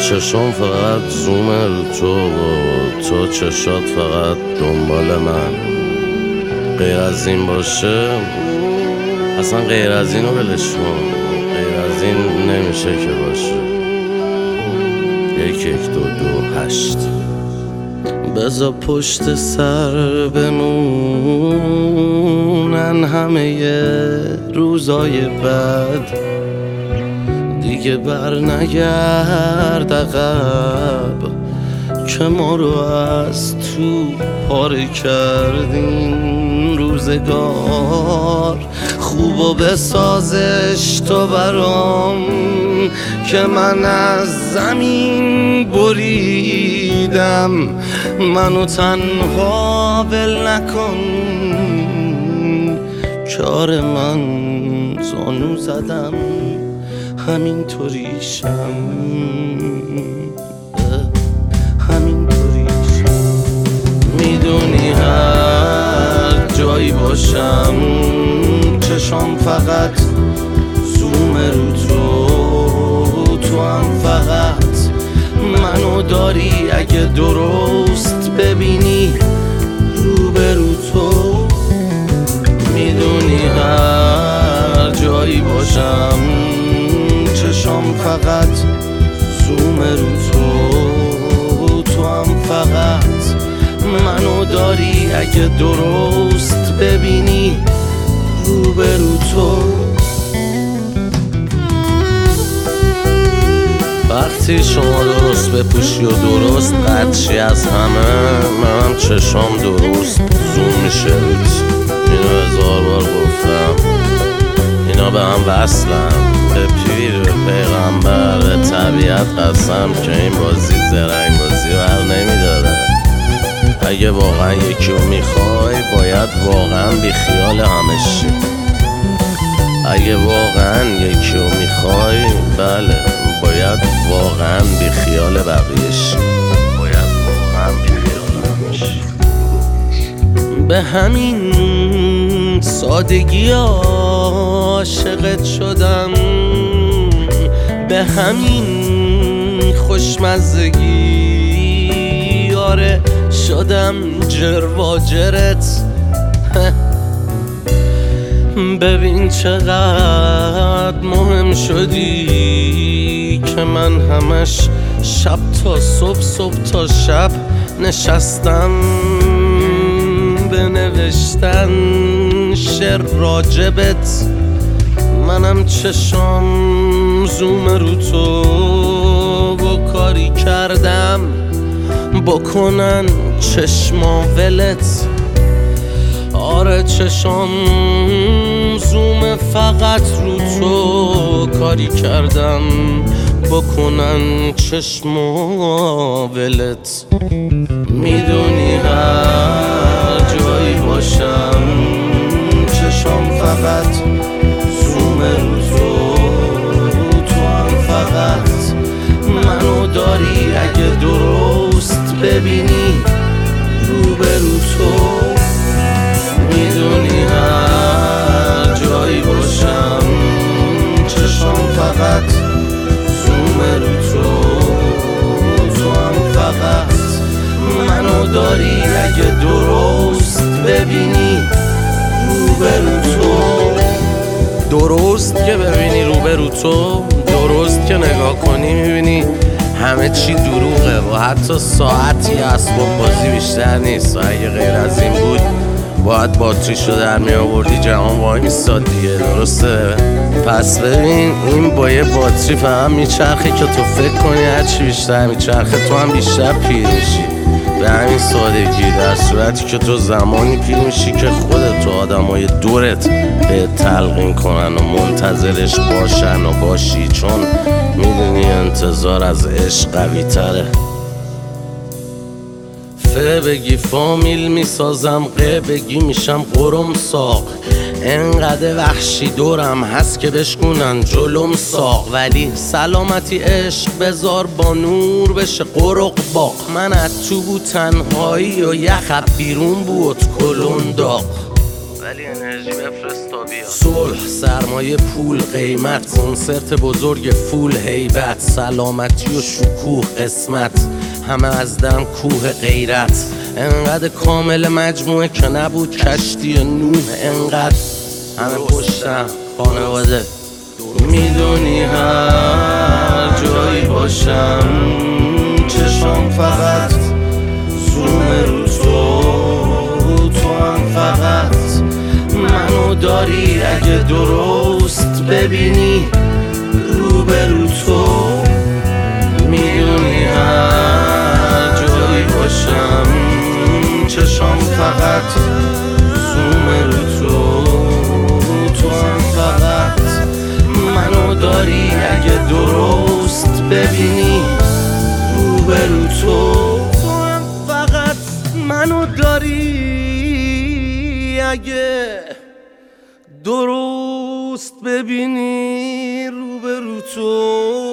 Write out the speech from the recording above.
چشم فقط زوم رو تو چشات فقط دنبال من. غیر از این باشه اصلا غیر از اینو ولش کن، غیر از این نمیشه که باشه. 1 1 2 2 8 بذار پشت سر بمونن همه روزای بد، دیگه بر نگرد عقب که ما رو از تو پاره کردین. روزگار خوبو بسازش تو برام که من از زمین بریدم. منو تنها ول نکن کار من زانو زدم همینطوریشم همینطوریشم. میدونی هر جایی باشم چشام فقط زوم رو تو هم فقط منو داری. اگه درست ببینی روبرو تو، میدونی هر جایی باشم چشام فقط زوم رو تو هم فقط منو داری. اگه درست ببینی روبرو تو. وقتی شما درست بپوشی و درست قدشی از همه، منم چشام درست زوم میشه. اینو 1000 بار گفتم، اینا به هم وصلن، به پیر، به پیغمبر، به طبیعت قسم که این بازی زرنگ بازی بر نمیداره. اگه واقعا یکی رو میخوای باید واقعا بی خیال همشی. اگه واقعا یکی رو میخوای بله باید واقعا بی خیال بقیه‌شی. باید واقعا بی خیال همشی. به همین سادگی عاشقت شدم، به همین خوشمزگی آره شدم جرواجرت. ببین چقدر مهم شدی که من همش شب تا صبح، صبح تا شب نشستم بنوشتن شعر راجبت. منم چشام زوم رو تو و کاری کردم بکنن چشما ولت. آره چشام زوم فقط رو تو کاری کردم بکنن چشما ولت. میدونی هر جایی باشم چشام فقط زوم رو تو هم فقط منو داری. اگه درست ببینی روبرو تو، میدونی هر جایی باشم چشام فقط زوم رو تو هم فقط منو داری. اگه درست ببینی روبرو تو. درست که ببینی روبرو تو، درست که نگاه کنی میبینی همه چی دروغه و حتی ساعتی اسباب بازی بیشتر نیست. و اگه غیر از این بود باید باتریشو در می آوردی جهان وای میستاد دیگه، درسته؟ پس ببین این با یه باتری فهم میچرخه که تو فکر کنی هرچی بیشتر میچرخه تو هم بیشتر پیر میشی. به همین سادگی، در صورتی که تو زمانی پیر میشی که خودت و آدمای دورت به تلقین کنن و منتظرش باشن و باشی، چون میدونی انتظار از عشق قوی تره. بگی فامیل میسازم، بگی میشم قرم ساق. انقدر وحشی دورم هست که بشکونن جلوم ساق. ولی سلامتی عشق بذار با نور بشه قرق باق. من از تو بود تنهایی و یخب بیرون بود کلون داغ. ولی انرژی بفرست صلح، سرمایه، پول، قیمت، کنسرت بزرگ، فول، هیبت، سلامتی و شکوه، قسمت، همه از دم کوه غیرت. انقدر کامل مجموعه که نبود کشتی نوح. انقدر همه پشتم، خانواده. میدونی هر جایی باشم چشم فقط زوم رو تو هم فقط منو داری. اگه درست ببینی روبرو تو. میدونی هر جایی باشم چشم فقط زوم رو تو هم فقط منو داری. اگه درست ببینی روبرو تو هم فقط منو داری. اگه درست ببینی روبرو تو